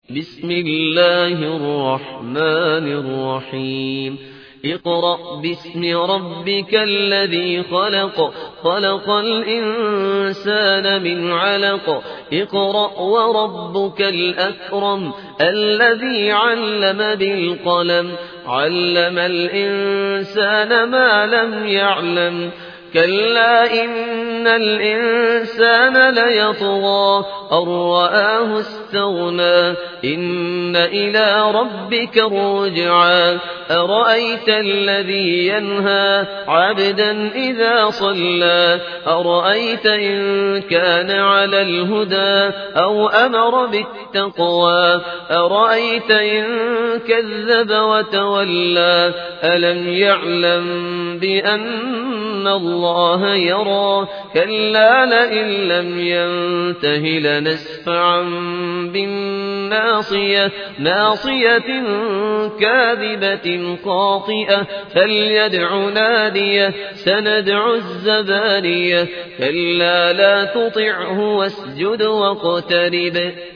بسم الله الرحمن الرحيم اقرأ باسم ربك الذي خلق خلق الإنسان من علق اقرأ وربك الأكرم الذي علم بالقلم علم الإنسان ما لم يعلم كلا إن الإنسان ليطغى أن رآه استغنى إن إلى ربك الرجعى أرأيت الذي ينهى عبدا إذا صلى أرأيت إن كان على الهدى أو أمر بالتقوى أرأيت إن كذب وتولى ألم يعلم بأن الله يرى كلا لئن لم ينته لنسفعا بالناصية ناصية كاذبة خاطئة فليدع ناديه سندع الزبانية كلا لا تطعه واسجد واقترب